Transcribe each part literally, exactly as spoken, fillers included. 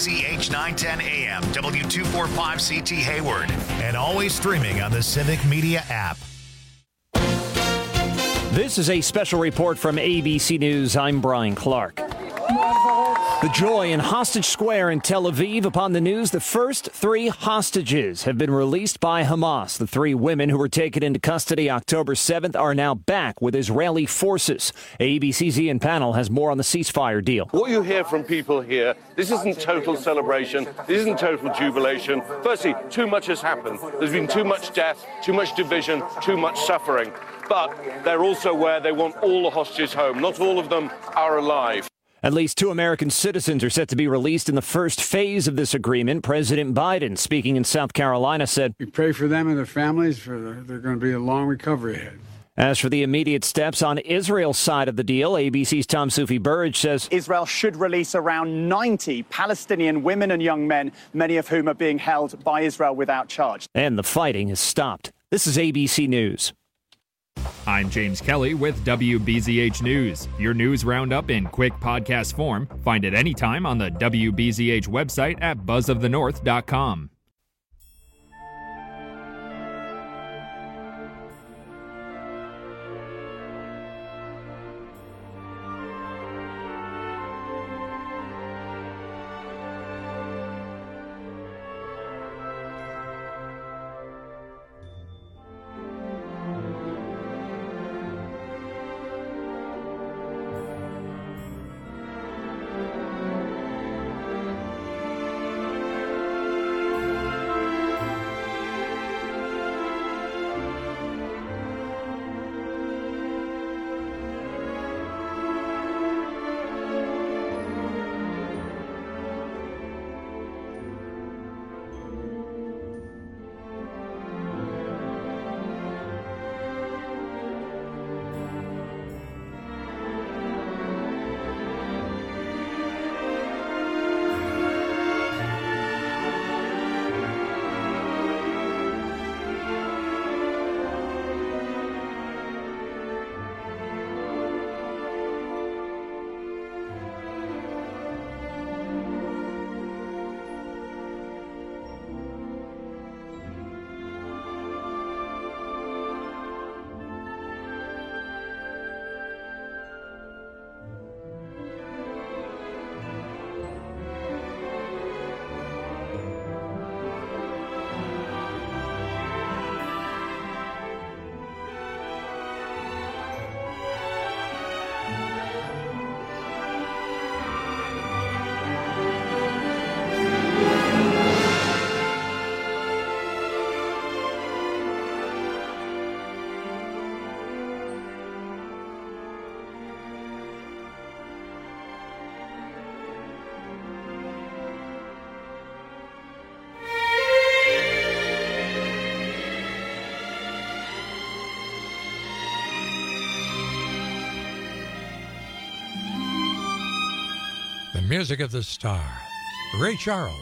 Z H nine ten A M, W two forty-five C T Hayward, and always streaming on the Civic Media app. This is a special report from A B C News. I'm Brian Clark. The joy in Hostage Square in Tel Aviv upon the news the first three hostages have been released by Hamas. The three women who were taken into custody October seventh are now back with Israeli forces. A B C's Ian Panel has more on the ceasefire deal. What you hear from people here, this isn't total celebration, this isn't total jubilation. Firstly, too much has happened. There's been too much death, too much division, too much suffering. But they're also aware they want all the hostages home. Not all of them are alive. At least two American citizens are set to be released in the first phase of this agreement. President Biden, speaking in South Carolina, said, "We pray for them and their families. For the, they're going to be a long recovery ahead." As for the immediate steps on Israel's side of the deal, A B C's Tom Sufi Burge says Israel should release around ninety Palestinian women and young men, many of whom are being held by Israel without charge. And the fighting has stopped. This is A B C News. I'm James Kelly with W B Z H News. Your news roundup in quick podcast form. Find it anytime on the W B Z H website at buzz of the north dot com. Music of the star, Ray Charles.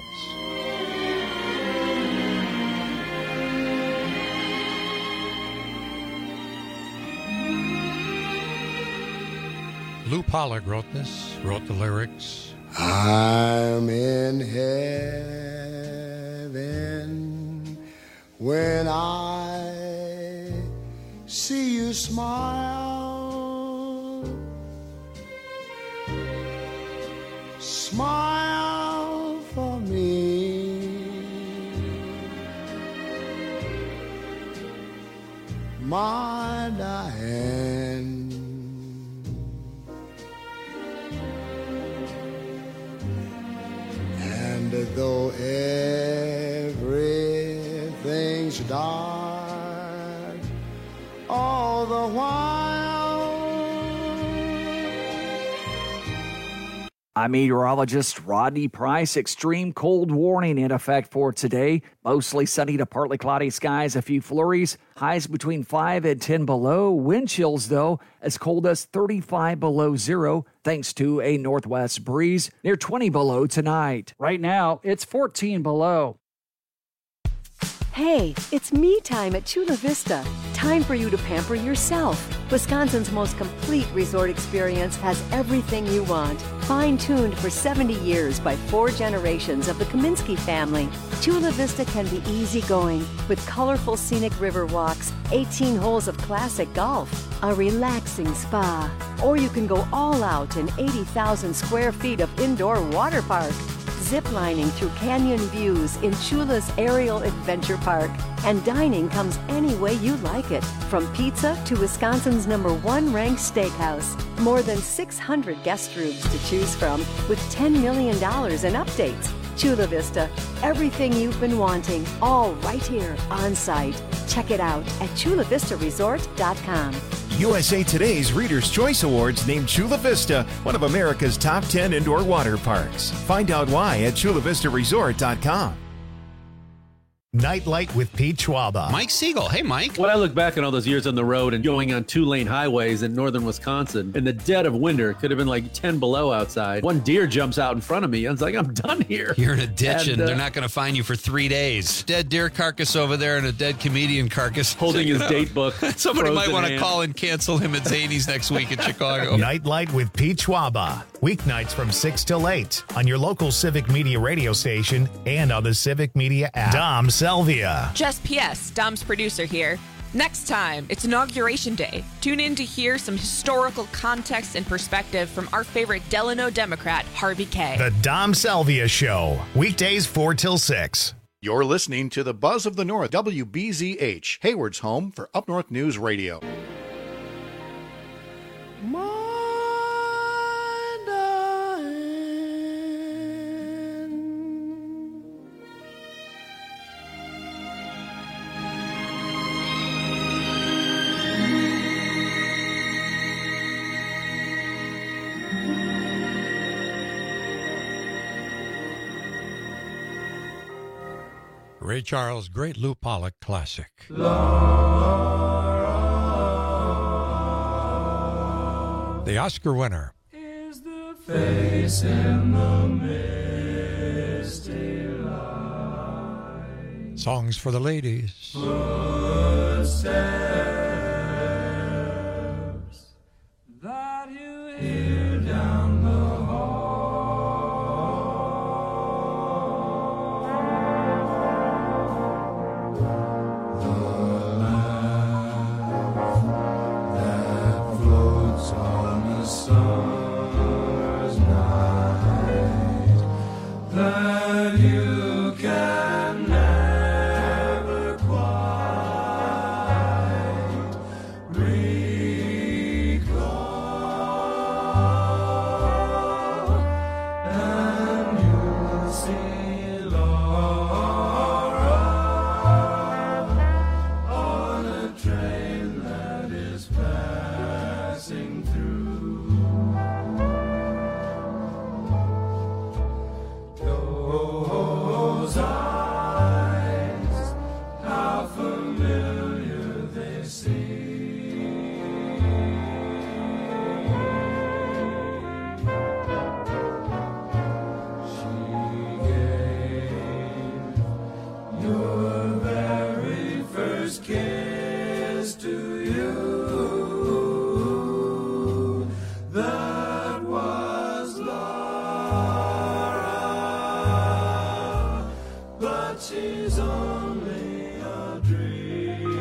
Lou Pollack wrote this, wrote the lyrics. I'm in heaven when I see you smile. Smile for me, my Diane. And though everything's dark all the while, I'm meteorologist Rodney Price. Extreme cold warning in effect for today. Mostly sunny to partly cloudy skies, a few flurries. Highs between five and ten below. Wind chills, though, as cold as thirty-five below zero, thanks to a northwest breeze. Near twenty below tonight. Right now, it's fourteen below. Hey, it's me time at Chula Vista. Time for you to pamper yourself. Wisconsin's most complete resort experience has everything you want. Fine-tuned for seventy years by four generations of the Kaminsky family, Chula Vista can be easygoing with colorful scenic river walks, eighteen holes of classic golf, a relaxing spa, or you can go all out in eighty thousand square feet of indoor water park. Ziplining through canyon views in Chula's Aerial Adventure Park. And dining comes any way you like it, from pizza to Wisconsin's number one ranked steakhouse. More than six hundred guest rooms to choose from with ten million dollars in updates. Chula Vista, everything you've been wanting, all right here on site. Check it out at chula vista resort dot com. U S A Today's Reader's Choice Awards named Chula Vista one of America's top ten indoor water parks. Find out why at chula vista resort dot com. Nightlight with Pete Schwaba. Mike Siegel. Hey, Mike. When I look back on all those years on the road and going on two-lane highways in northern Wisconsin, in the dead of winter, it could have been like ten below outside. One deer jumps out in front of me. I was like, I'm done here. You're in a ditch, and, and uh, they're not going to find you for three days. Dead deer carcass over there and a dead comedian carcass. Holding his date book. Somebody might want to call and cancel him at Zany's next week in Chicago. Nightlight with Pete Schwaba. Weeknights from six till eight on your local Civic Media radio station and on the Civic Media app. Dom Selvia. Just P S, Dom's producer here. Next time, it's Inauguration Day. Tune in to hear some historical context and perspective from our favorite Delano Democrat, Harvey Kaye. The Dom Selvia Show. Weekdays four till six. You're listening to the Buzz of the North, W B Z H, Hayward's home for Up North News Radio. Ray Charles' great Lou Pollock classic. Love the Oscar winner. Is the face in the misty light. Songs for the ladies. Footsteps that you hear down the summer's night that you can never quite recall, and you'll see Laura on a train that is passing through. Those eyes, how familiar they seem. She gave your very first kiss to you. That was Laura, but she's only a dream.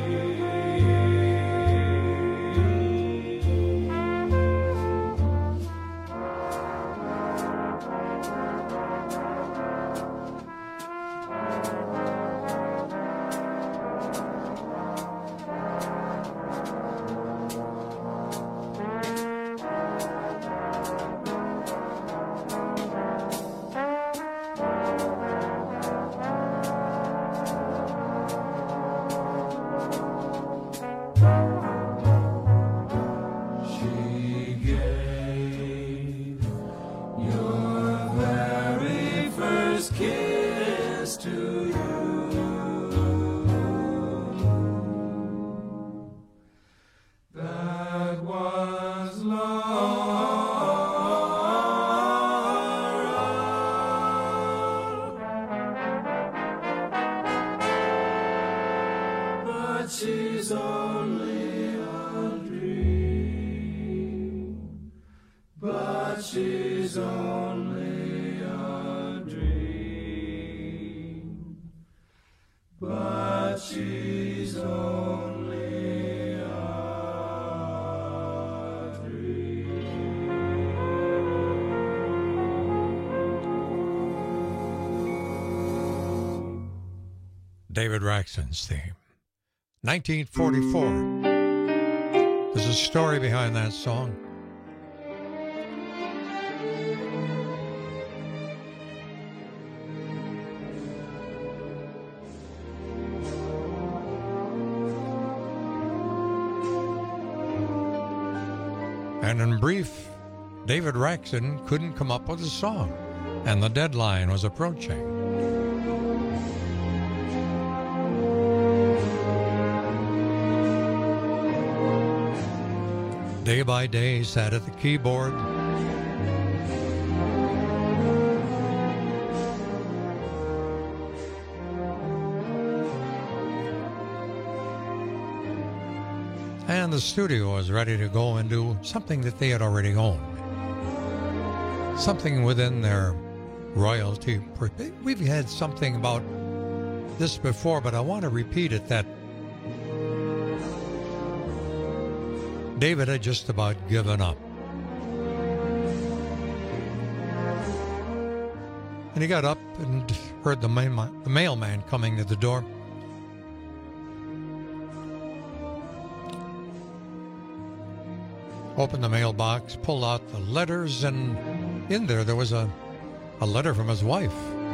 She gave your very first kiss to you. That was Laura, but she's only a dream. But she's only a dream, but she's only a dream. David Raxon's theme. nineteen forty-four. There's a story behind that song. And in brief, David Raxon couldn't come up with a song, and the deadline was approaching. Day by day, sat at the keyboard. And the studio was ready to go and do something that they had already owned. Something within their royalty. We've had something about this before, but I want to repeat it, that David had just about given up. And he got up and heard the, mail- the mailman coming to the door. Opened the mailbox, pulled out the letters, and in there there was a, a letter from his wife.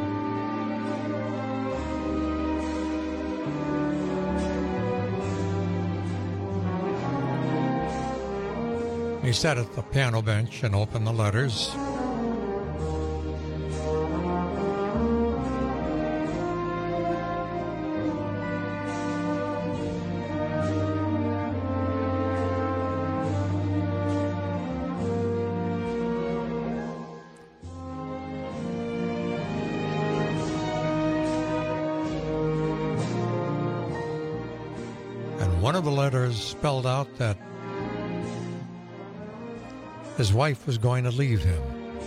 He sat at the piano bench and opened the letters. And one of the letters spelled out that his wife was going to leave him.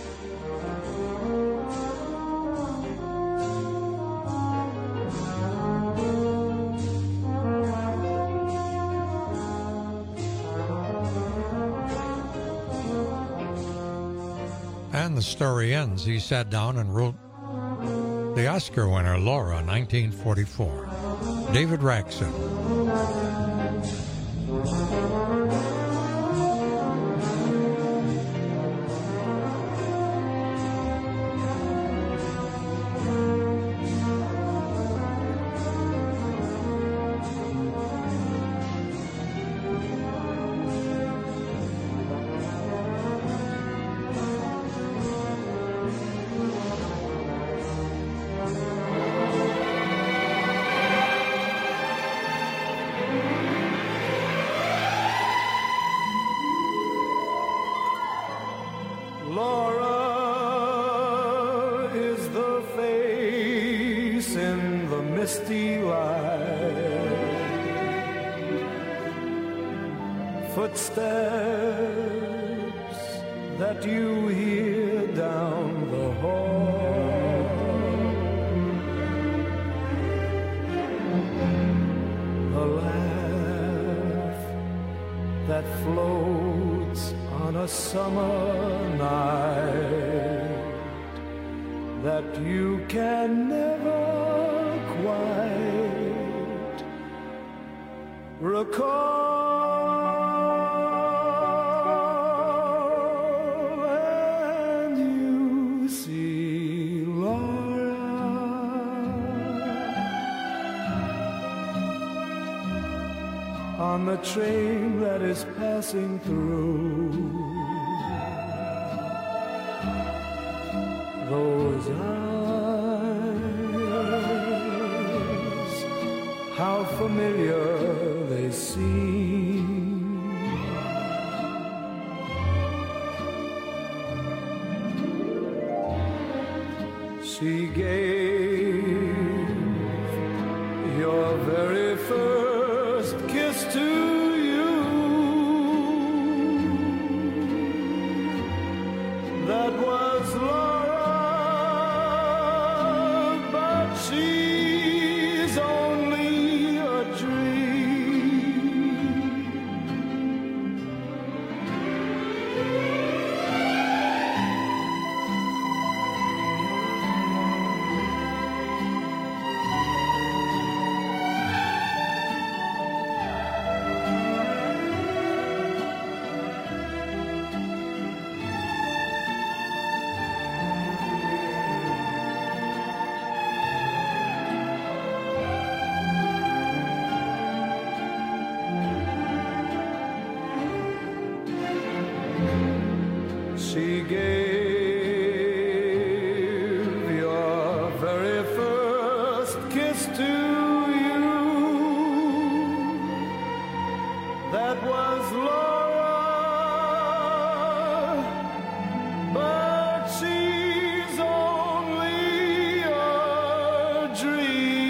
And the story ends. He sat down and wrote the Oscar winner, Laura, nineteen forty-four. David Raxon. Laura is the face in the misty light, footsteps that you hear down the hall, a laugh that floats on a summer night that you can never quite recall, and you see Laura on the train that is passing through. Those eyes, how familiar they seem. She gave your very first kiss to you. That was she's only a She gave your very first kiss to you. That was Laura, but she's only a dream.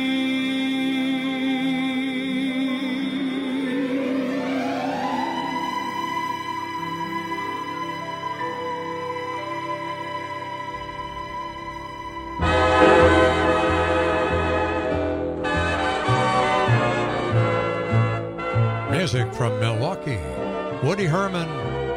Music from Milwaukee, Woody Herman.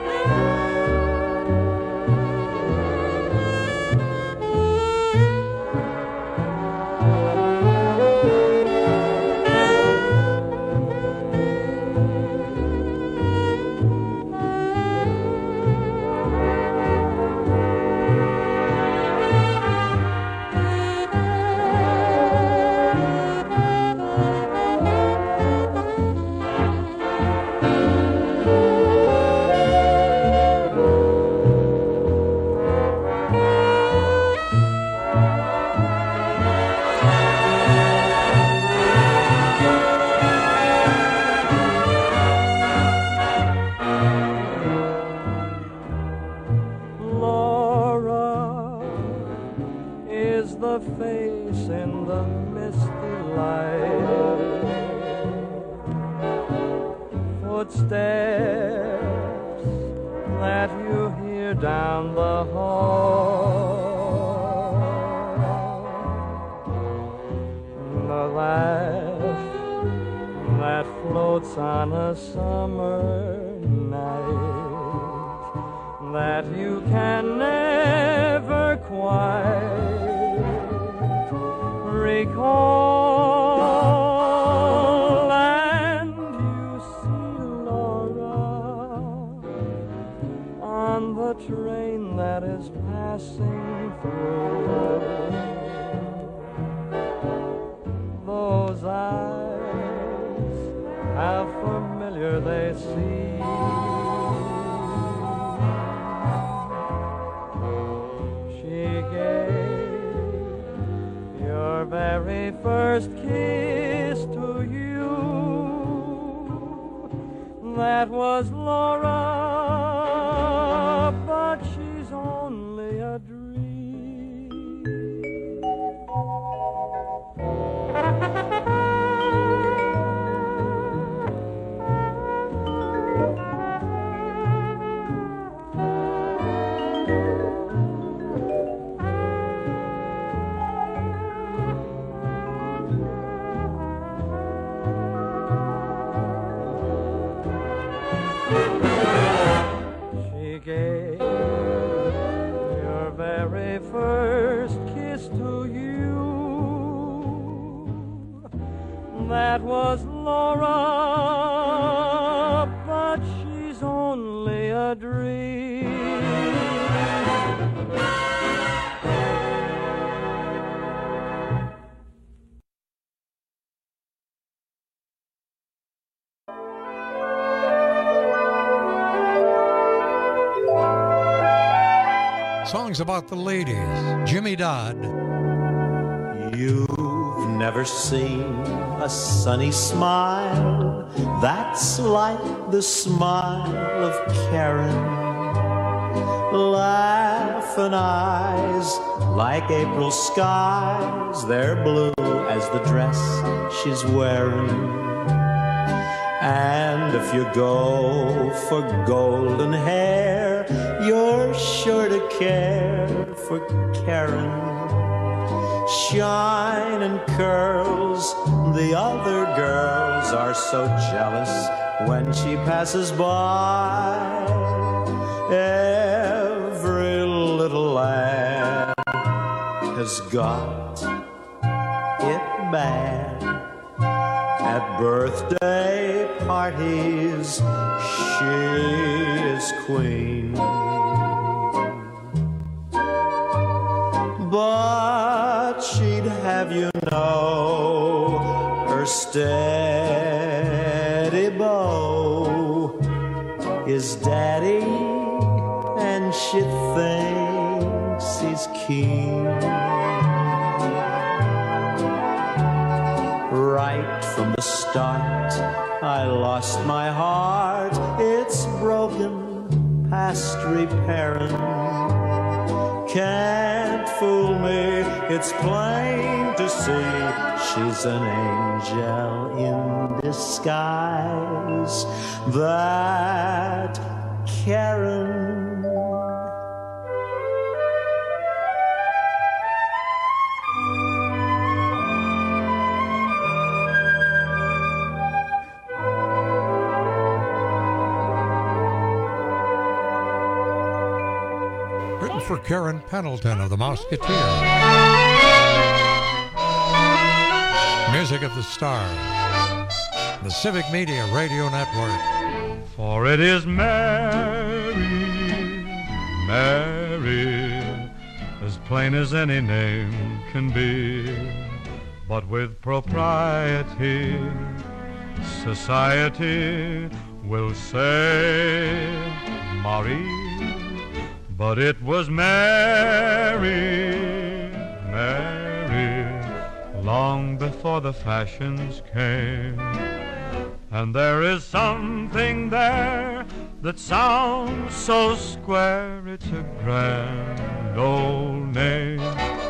Face in the misty light, footsteps that you hear down the hall, the laugh that floats on a summer night that you can never quite recall, and you see Laura on the train that is passing through. Those eyes, how familiar they seem. She gave your very first kiss to you. That was Laura, but she's only a dream. She gave your very first kiss to you. That was Laura, but she's only a dream. Songs about the ladies. Jimmy Dodd. You've never seen a sunny smile that's like the smile of Karen. Laughing eyes like April skies, they're blue as the dress she's wearing. And if you go for golden hair, you're sure to care for Karen. shine and curls. The other girls are so jealous when she passes by. Every little lad has got it bad. At birthday parties, she is queen. But she'd have you know, her steady beau is daddy, and she thinks he's keen. Right from the start, I lost my heart. It's broken, past repairing. Can't fool me, it's plain to see she's an angel in disguise. That Karen. For Karen Pendleton of the Mouseketeers. Music of the Stars. The Civic Media Radio Network. For it is Mary, Mary, as plain as any name can be, but with propriety, society will say Marie. But it was Mary, Mary, long before the fashions came. And there is something there that sounds so square, it's a grand old name.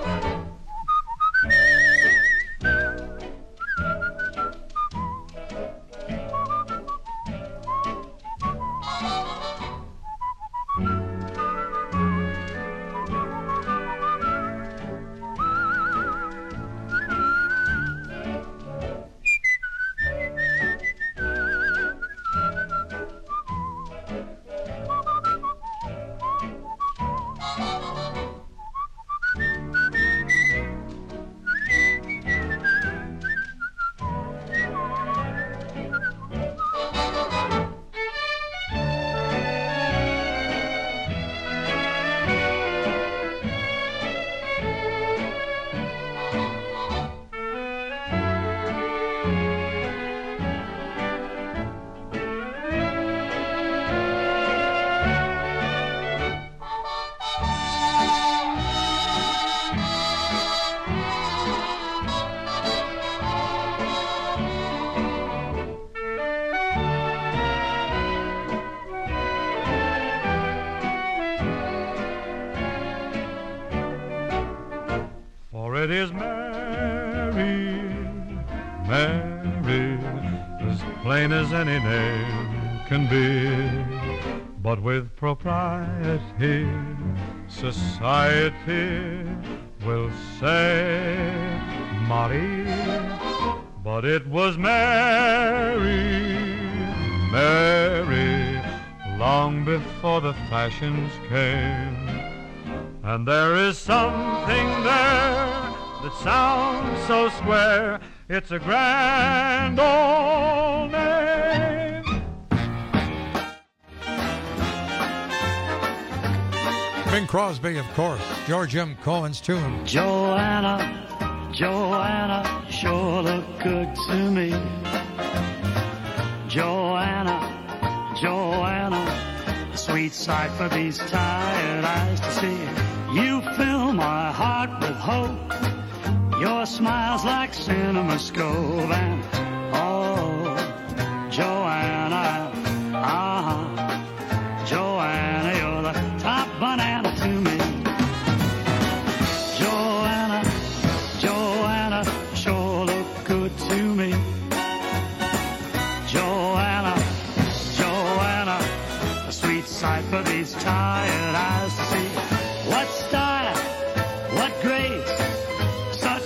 It is Mary, Mary, as plain as any name can be, but with propriety, society will say Marie. But it was Mary, Mary, long before the fashions came. And there is something there that sounds so square, it's a grand old name. Bing Crosby, of course. George M. Cohen's tune. Joanna, Joanna, sure look good to me. Joanna, Joanna, sweet sight for these tired eyes to see. You fill my heart with hope. Your smile's like cinema scope. And oh, Joanna, uh-huh, Joanna, you're the top banana to me. Joanna, Joanna, sure look good to me. Joanna, Joanna, a sweet sight for these tired eyes to see. What style, what grace,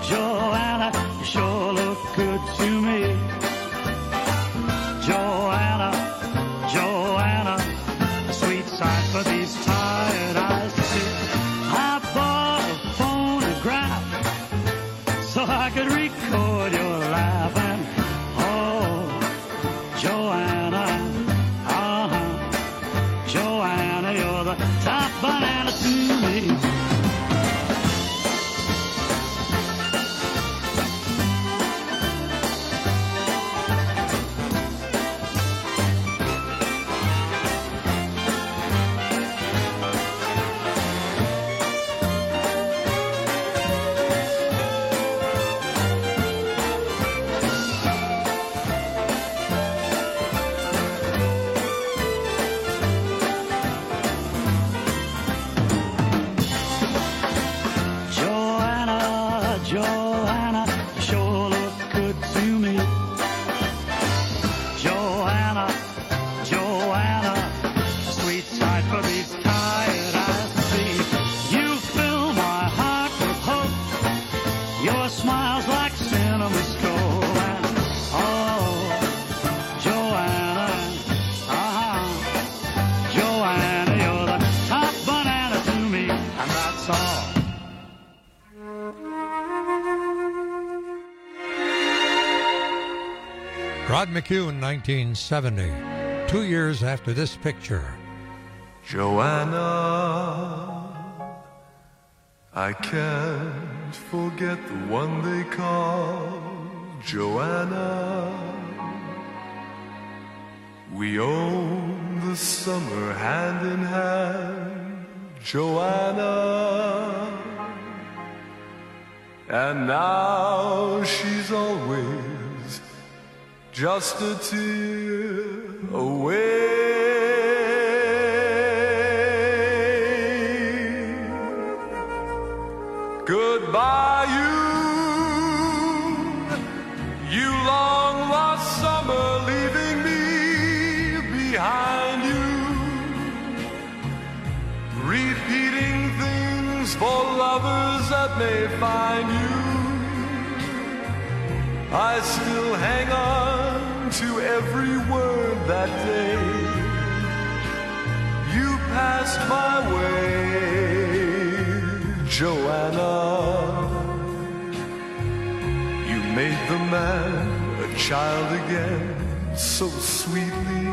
Joanna, you sure look good to me. Joanna, Joanna, a sweet sight for these tired eyes to see. I bought a phonograph so I could record your laugh. And oh, Joanna, uh-huh, Joanna, you're the top banana to me. Joanna, you sure look good to me. Joanna, Joanna, a sweet sight for these tired eyes to see. You fill my heart with hope. Your smile's like cinnamon scroll. And oh, Joanna, uh-huh, Joanna, you're the top banana to me, and that's all. Rod McHugh in nineteen seventy, two years after this picture. Joanna, I can't forget the one they call Joanna. We own the summer hand in hand, Joanna. And now she's always just a tear away. Goodbye, you, you long lost summer, leaving me behind you, repeating things for lovers that may find you. I still hang on to every word that day you passed my way, Joanna. You made the man a child again so sweetly.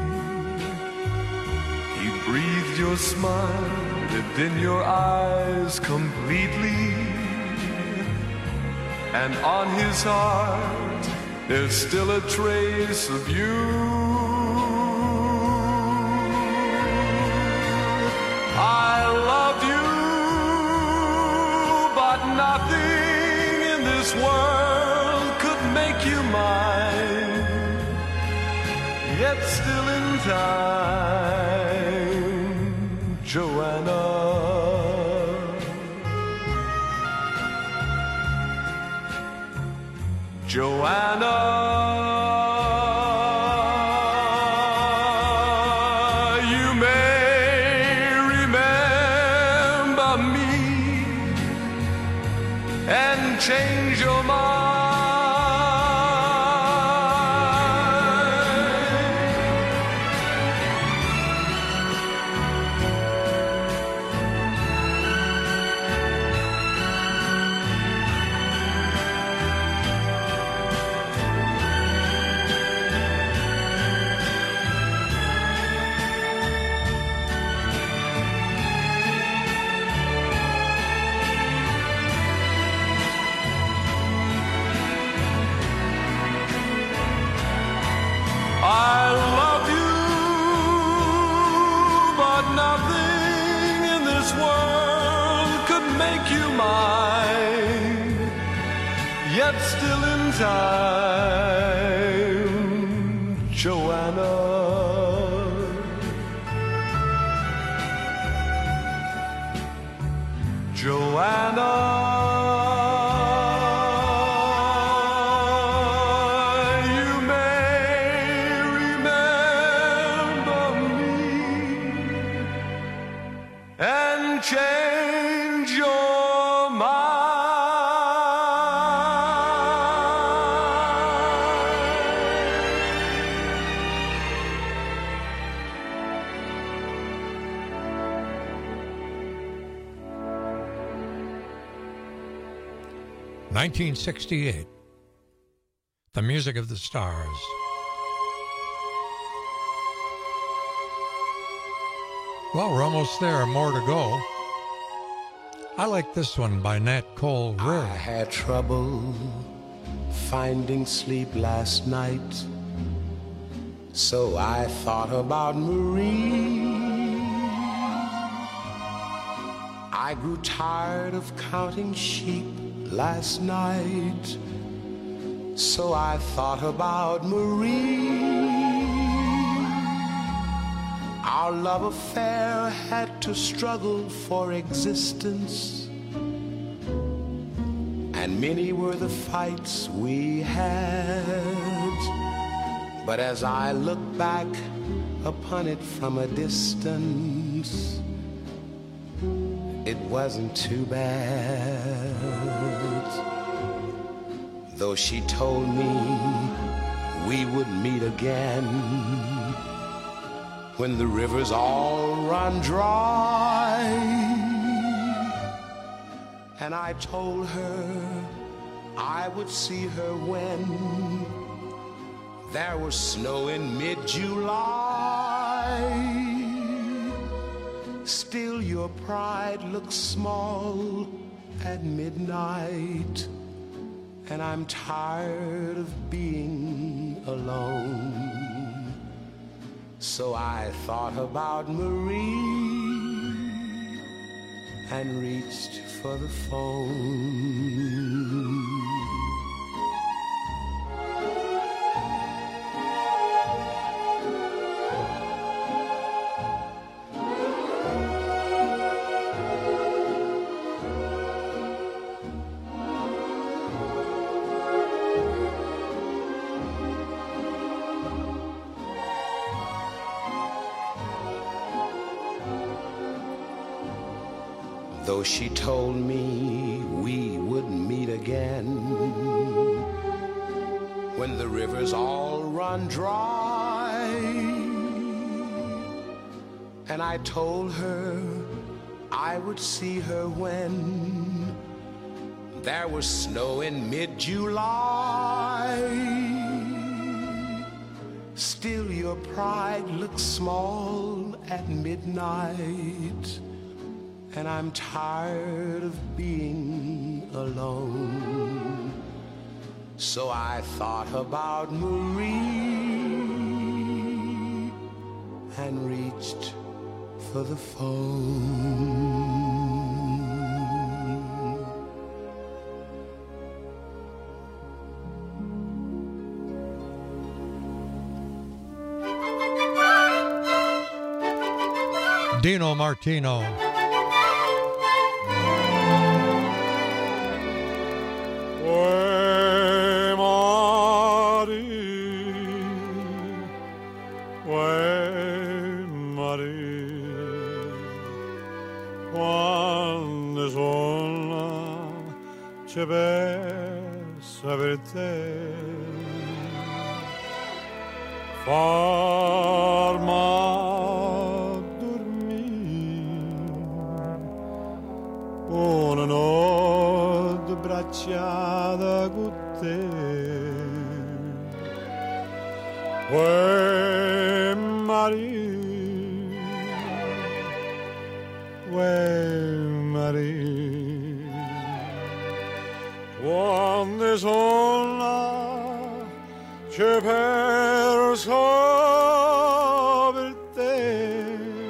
He breathed your smile, lived in your eyes completely. And on his heart, there's still a trace of you. I love you, but nothing in this world could make you mine. Yet still in time, Joanna. Joanna, you may remember me and change your mind. I love you, but nothing in this world could make you mine. Yet still in time, Joanna. Joanna. Change your mind. nineteen sixty-eight. The Music of the Stars. Well, we're almost there. More to go. I like this one by Nat Cole Rear. I had trouble finding sleep last night, so I thought about Marie. I grew tired of counting sheep last night, so I thought about Marie. Our love affair had to struggle for existence, and many were the fights we had. But as I look back upon it from a distance, it wasn't too bad. Though she told me we would meet again when the rivers all run dry. And I told her I would see her when there was snow in mid-July. Still your pride looks small at midnight, and I'm tired of being alone. So I thought about Marie and reached for the phone. Though she told me we would meet again when the rivers all run dry. And I told her I would see her when there was snow in mid-July. Still your pride looks small at midnight, and I'm tired of being alone. So I thought about Marie and reached for the phone. Dino Martino. Pensa per te, farma dormire una notte bracciata con te. Uè Maria, uè Maria, quando sono là c'è perso per te,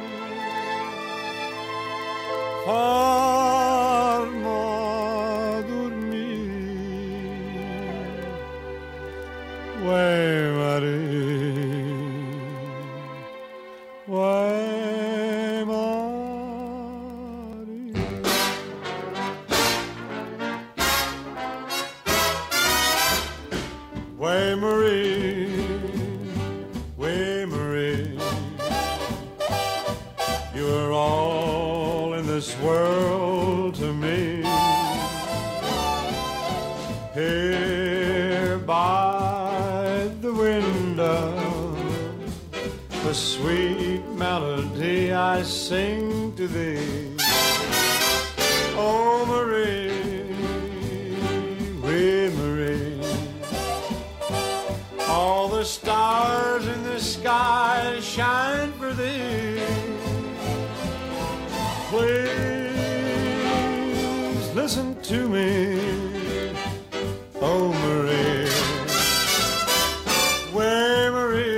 farma dormire, uè Maria, uè Maria. Way Marie, way Marie, you're all in this world to me. Here by the window, the sweet melody I sing to thee. Oh Marie, stars in the sky shine for thee. Please listen to me, oh Marie, where Marie.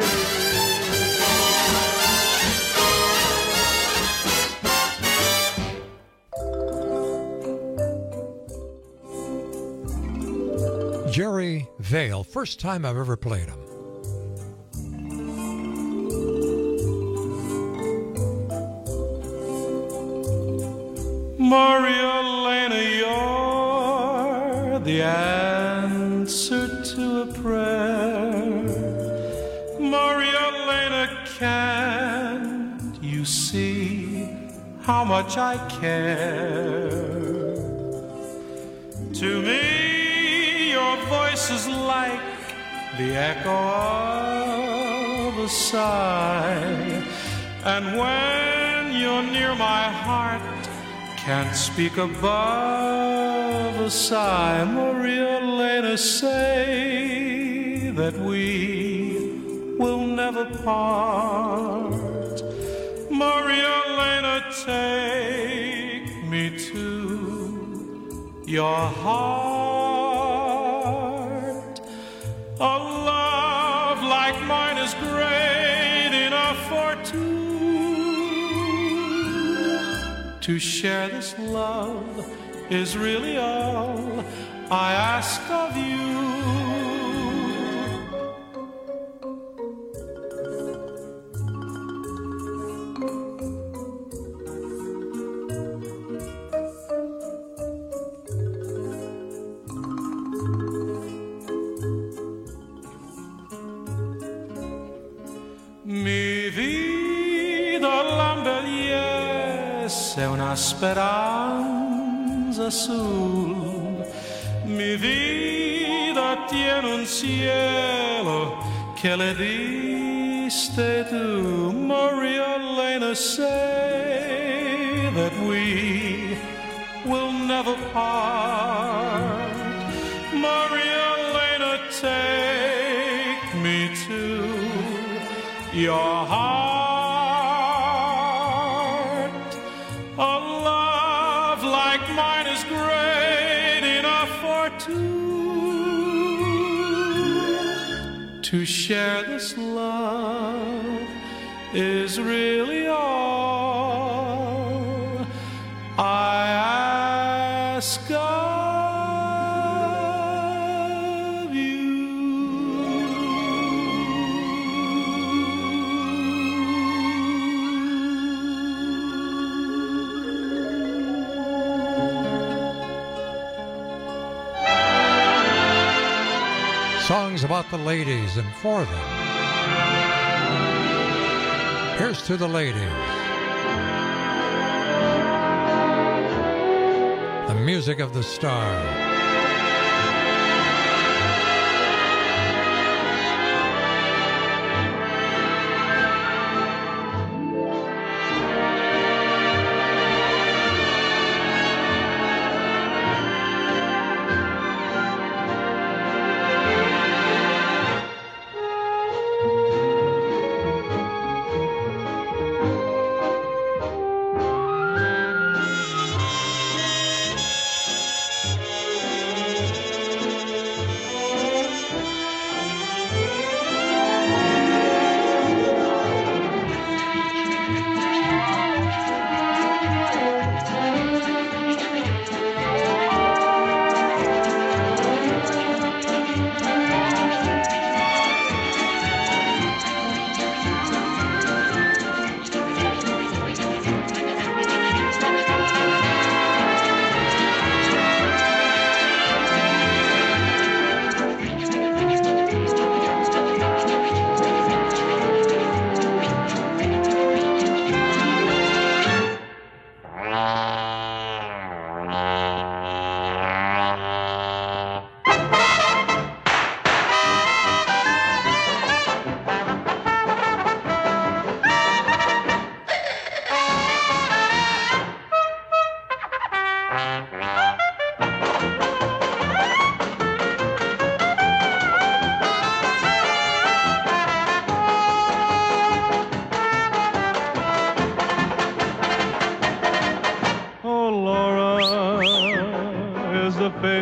Jerry Vale, first time I've ever played him. Maria Elena, you're the answer to a prayer. Maria Elena, can't you see how much I care? To me, your voice is like the echo of a sigh, and when you're near my heart, can't speak above a sigh. Maria Elena, say that we will never part. Maria Elena, take me to your heart. A love like mine is great enough for two. To share this love is really all I ask of you. Mi vida l'embellisse una speranza azul. Mi vida tiene un cielo che le diste tu. Maria Elena, say that we will never part. Maria Elena, take me to your heart. A love like mine is great enough for two. To share this love is really all I ask of. Songs about the ladies and for them. Here's to the ladies. The music of the star.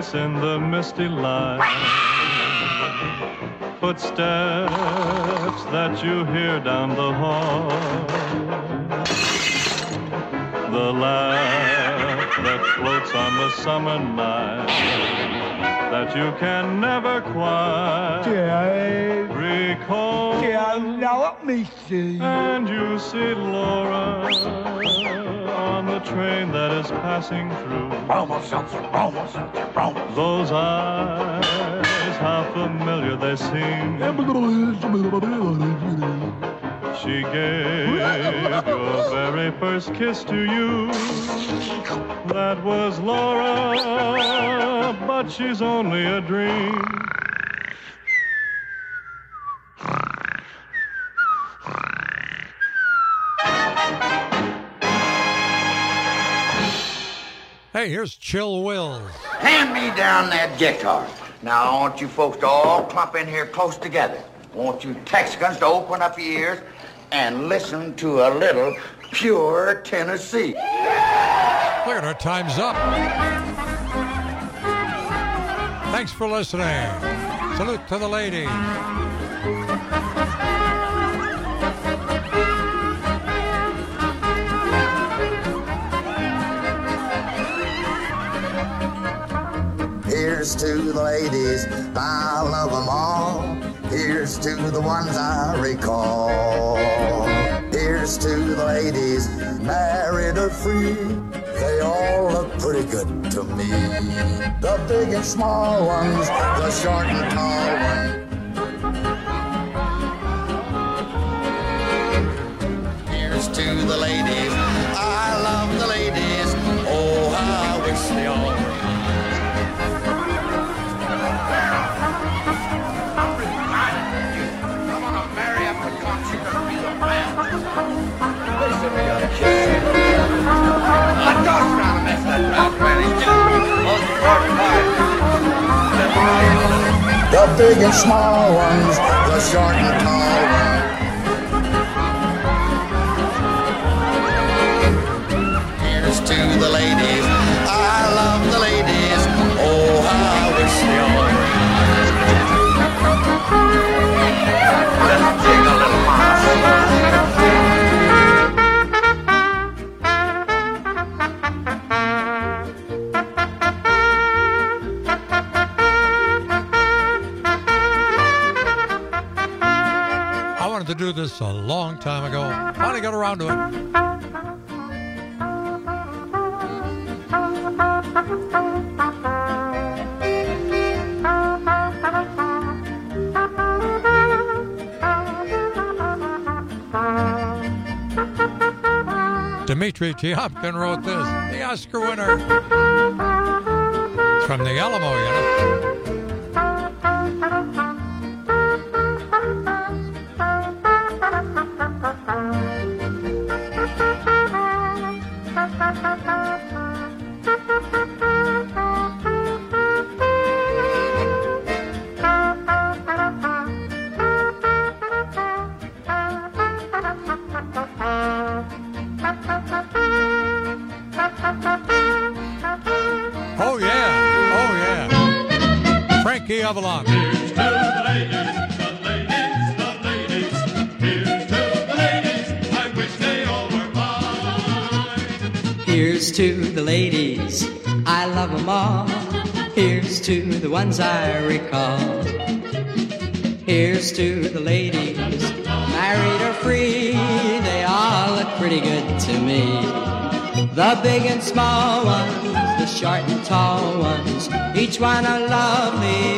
voice in the misty light. Footsteps that you hear down the hall. The laugh that floats on the summer night that you can never quite recall. Let me see. And you see Laura on the train that is passing through. Those eyes, how familiar they seem. She gave your very first kiss to you. That was Laura, but she's only a dream. Hey, here's Chill Wills. Hand me down that guitar. Now, I want you folks to all clump in here close together. I want you Texicans to open up your ears and listen to a little pure Tennessee. Look at our time's up. Thanks for listening. Salute to the ladies. Here's to the ladies, I love them all. Here's to the ones I recall. Here's to the ladies, married or free. They all look pretty good to me. The big and small ones, the short and tall ones. Here's to the ladies, I love the ladies. Oh, how I wish they all were. The big and small ones, the short and tall ones. Here's to the ladies, I love the ladies. Oh, how I wish they all were. Let's take a little mouse. To do this a long time ago. Finally got around to it. Dmitri Tiomkin wrote this, the Oscar winner. It's from the Alamo, you know. Oh, yeah. Oh, yeah. Frankie Avalon. Here's to the ladies, the ladies, the ladies. Here's to the ladies, I wish they all were mine. Here's to the ladies, I love them all. Here's to the ones I recall. Here's to the ladies, married or free. They all look pretty good to me. The big and small ones, the short and tall ones, each one a lovely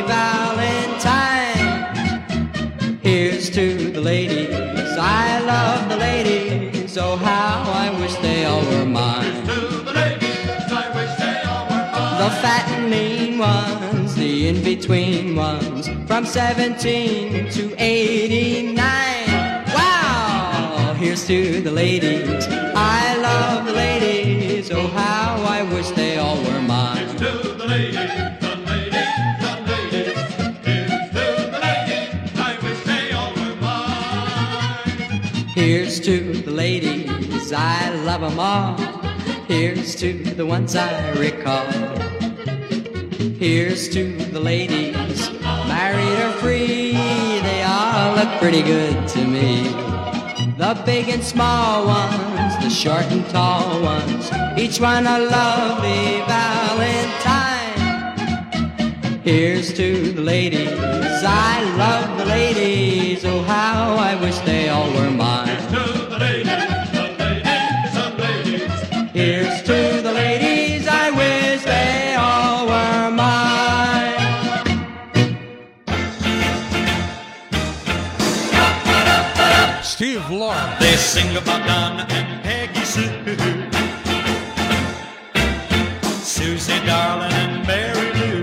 valentine. Here's to the ladies, I love the ladies. Oh, how I wish they all were mine. Here's to the ladies, I wish they all were mine. The fat and lean ones, the in-between ones, from seventeen to eighty-nine. Wow! Here's to the ladies, I love the ladies. Oh, how I wish they all were mine. Here's to the ladies, the ladies, the ladies. Here's to the ladies, I wish they all were mine. Here's to the ladies, I love them all. Here's to the ones I recall. Here's to the ladies, married or free. They all look pretty good to me. The big and small ones, the short and tall ones, each one a lovely valentine. Here's to the ladies, I love the ladies. Oh, how I wish they all were mine. Here's to the ladies, I wish they all were mine. Steve Lawrence. They sing about Donna and Peggy Sue, Susie Darling and Mary Lou.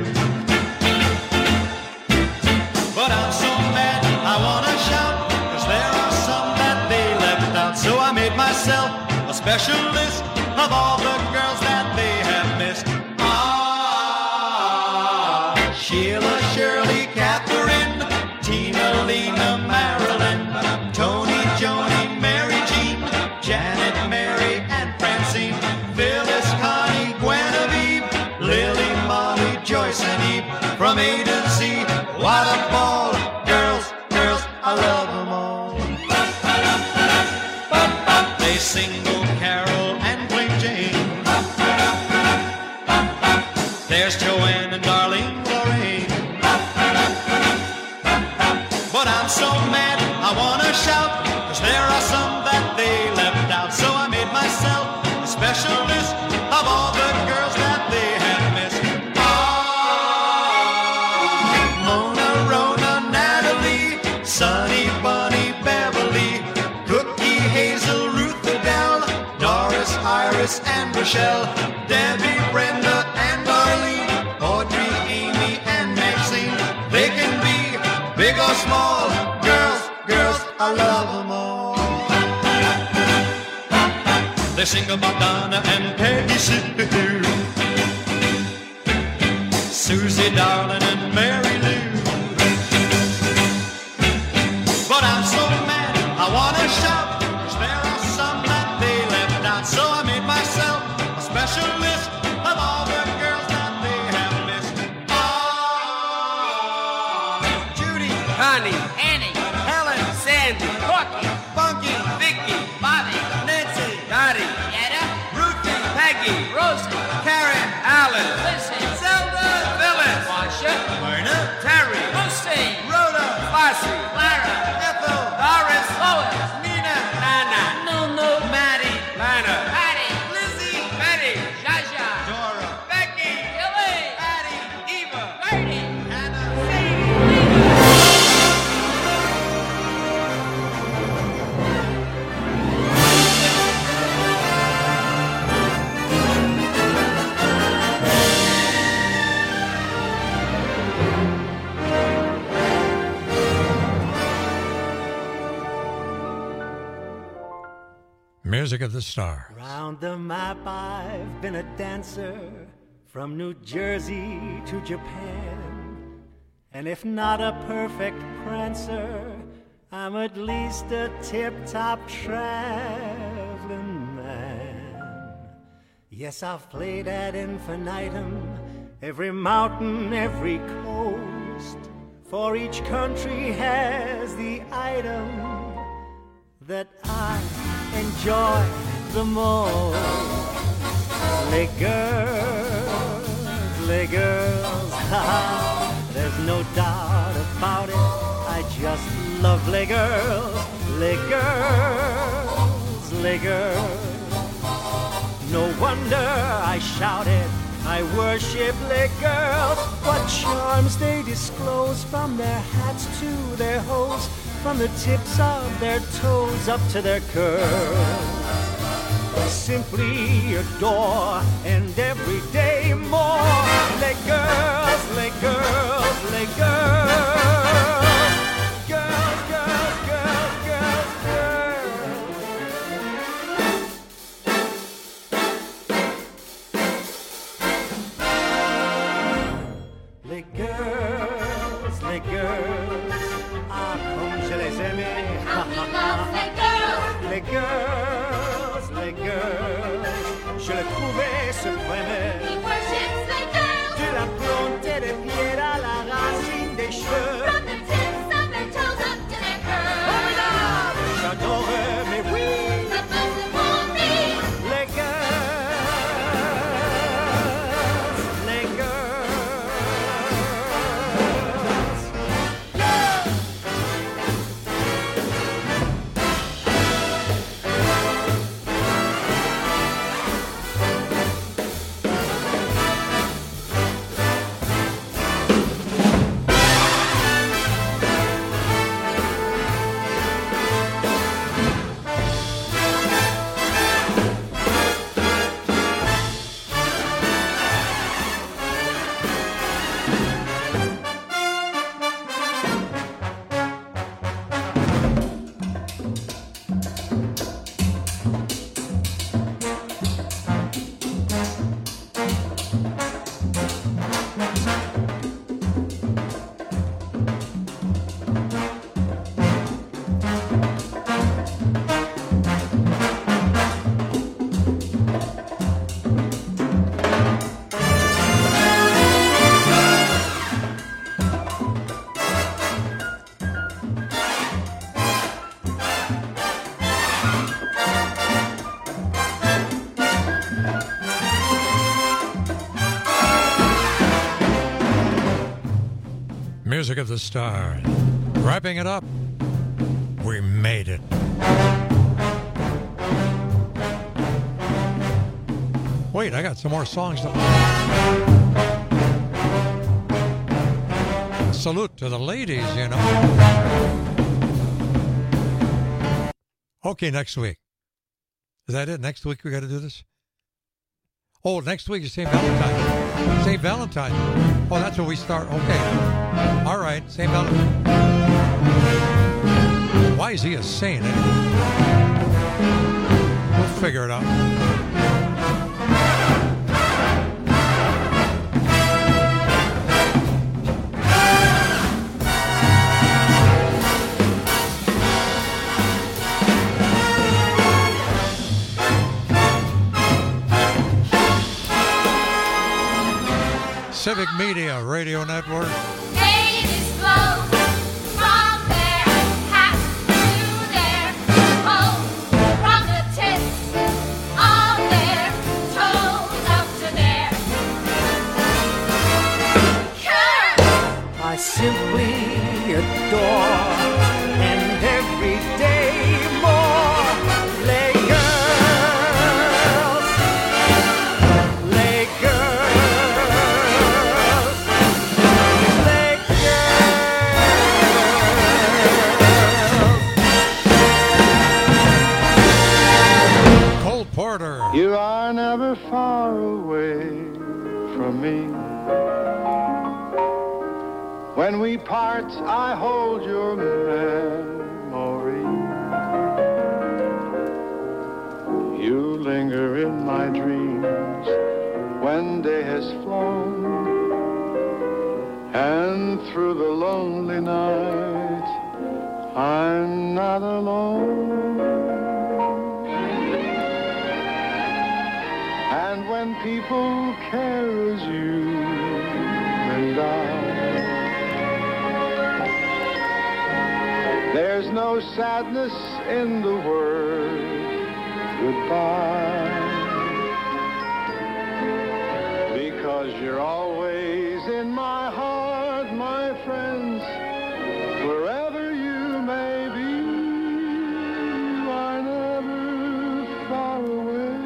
But I'm so mad I wanna shout, 'cause there are some that they left out. So I made myself a special list of all the girls that they have missed. Ah, Sheila, Shirley, Catherine, Tina, Lena, Marilyn, Tony, Joni, Mary Jean, Janet, Mary, and Francine, Phyllis, Connie, Guinevere, Lily, Molly, Joyce, and Eve. From A to Z, what a ball. Girls, girls, I love them all. They sing old Carol and play Jane. There's Joanne and darling Lorraine. But I'm so mad I wanna shout, 'cause there are some that they left out. So I made myself a special list of all the girls that they have missed. Ah, Mona, Rona, Natalie, Sunny, Bunny, Beverly, Cookie, Hazel, Ruth, Adele, Doris, Iris, and Rochelle, Debbie, Brenda, and Darlene, Audrey, Amy, and Maxine. They can be big or small, girls, girls, I love them all. They sing about Donna and Peggy Sue, Susie Darling and Mary Lou. But I'm so mad I wanna shout, 'cause there are some that they left out. So I made myself a special list of all the girls that they have missed. Ah, Judy, Connie, Annie, Helen, Sandy, Corky, Funky, Vicky, Bobby, Nancy, Dottie, Etta, Ruthie, Peggy, Rosie, Karen, Alan, Listen, Zelda, Phyllis, Marsha, Myrna, Terry, Lucy, Rhoda, Fossey, Clara, Ethel, Doris, Lois, Nina, Nana, No No, Maddie, Lana, Patty, Lizzie, Betty, Jaja, Dora, Becky, Billy, Patty, Eva, Brady, Hannah, Music of the Star. Round the map I've been a dancer, from New Jersey to Japan. And if not a perfect prancer, I'm at least a tip-top traveling man. Yes, I've played at infinitum, every mountain, every coast, for each country has the item that I enjoy the most. Les girls, les girls, ha, there's no doubt about it, I just love les girls, les girls, les girls. No wonder I shouted, I worship les girls. What charms they disclose, from their hats to their hose, from the tips of their toes up to their curls. Simply adore, and every day more. Les girls, les girls, les girls. Girls, girls, girls, girls, girls. Les girls, les girls. Ah, comme je les aimais. Les girls, les girls. Je le trouvais suprême. De la blonde Music of the Stars. Wrapping it up. We made it. Wait, I got some more songs to salute to the ladies, you know. Okay, next week. Is that it? Next week we got to do this? Oh, next week is Saint Valentine. Saint Valentine. Oh, that's where we start. Okay. All right, Saint Valentine. Why is he a saint? Eh? We'll figure it out. Civic Media Radio Network. Ladies flow from their hats to their toes, from the tips of their toes up to their curves. I simply adore, and every day more. Lay girls, lay girls, lay girls. Cole Porter. You are never far away from me. When we part, I hold your memory. You linger in my dreams when day has flown, and through the lonely night, I'm not alone. And when people care as you and I, there's no sadness in the word goodbye, because you're always in my heart, my friends, wherever you may be. You are never far away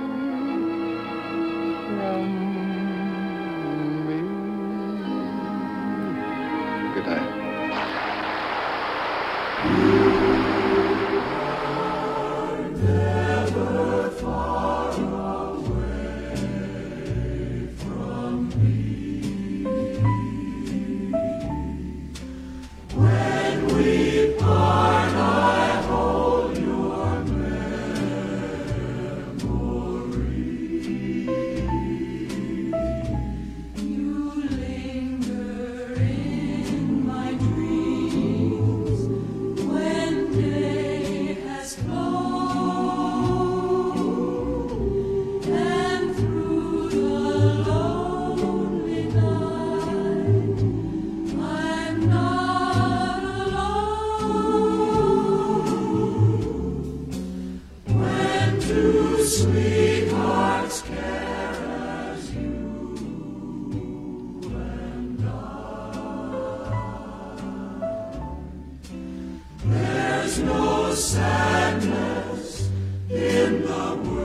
from me. Good night. Never far away from me. When we part, I hold your memory. You linger in my dreams when day has flown, and through the lonely night, I'm not alone. When two sweethearts care as you and I, there's no sadness in the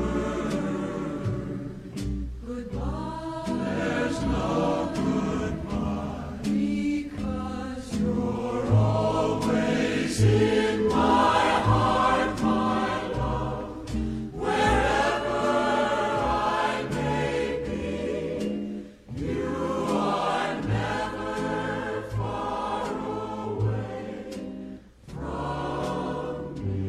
word goodbye. There's no goodbye, because you're always in my heart, my love, wherever I may be. You are never far away from me.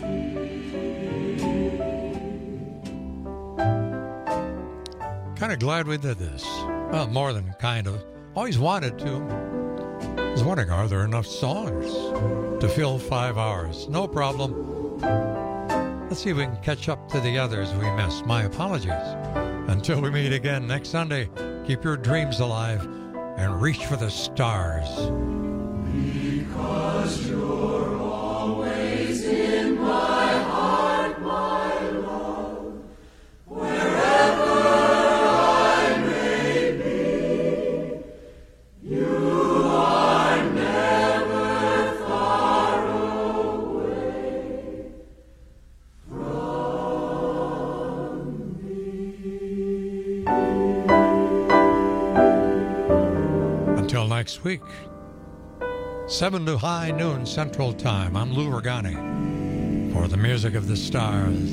Kind of glad we did this. Well, more than kind of. Always wanted to. I was wondering, are there enough songs to fill five hours? No problem. Let's see if we can catch up to the others we missed. My apologies. Until we meet again next Sunday, keep your dreams alive and reach for the stars. Because you're always in my heart, my love, wherever I may be. You are next week, seven to high noon Central Time. I'm Lou Regani for the Music of the Stars.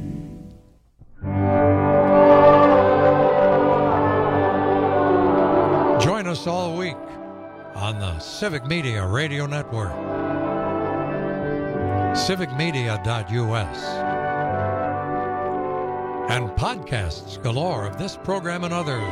Join us all week on the Civic Media Radio Network, civic media dot U S, and podcasts galore of this program and others.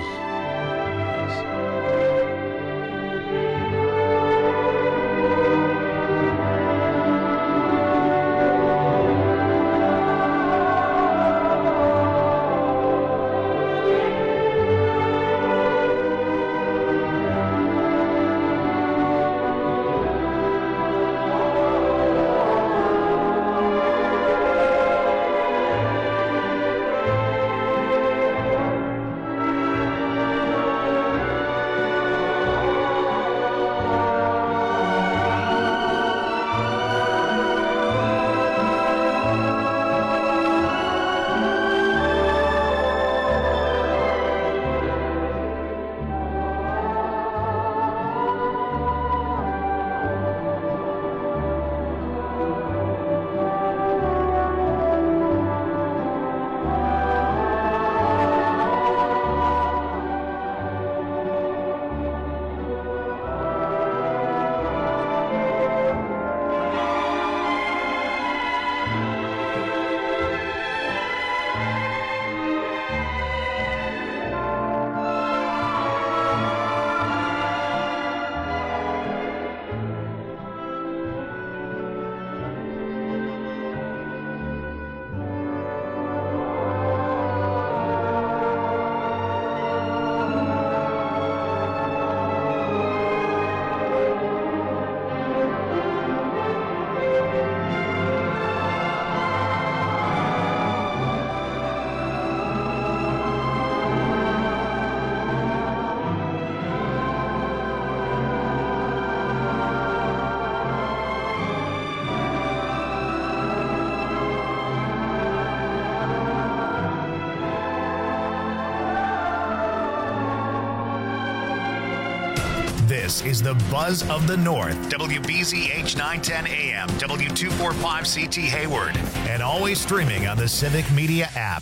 This is the Buzz of the North, W B Z H nine ten A M, W two forty-five C T Hayward, and always streaming on the Civic Media app.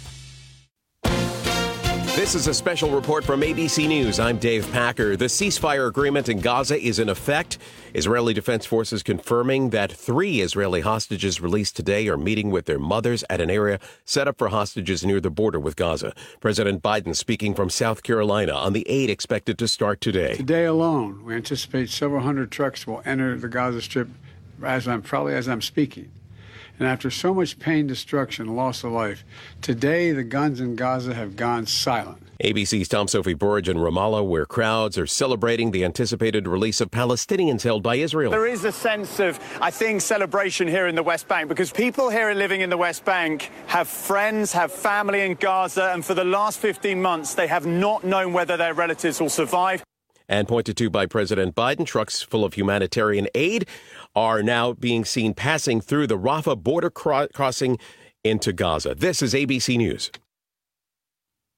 This is a special report from A B C News. I'm Dave Packer. The ceasefire agreement in Gaza is in effect. Israeli Defense Forces confirming that three Israeli hostages released today are meeting with their mothers at an area set up for hostages near the border with Gaza. President Biden speaking from South Carolina on the aid expected to start today. Today alone, we anticipate several hundred trucks will enter the Gaza Strip as I'm probably as I'm speaking. And after so much pain, destruction, loss of life, today the guns in Gaza have gone silent. A B C's Tom Sophie Burge in Ramallah, where crowds are celebrating the anticipated release of Palestinians held by Israel. There is a sense of, I think, celebration here in the West Bank because people here living in the West Bank have friends, have family in Gaza, and for the last fifteen months, they have not known whether their relatives will survive. And pointed to by President Biden, trucks full of humanitarian aid are now being seen passing through the Rafah border cro- crossing into Gaza. This is A B C News.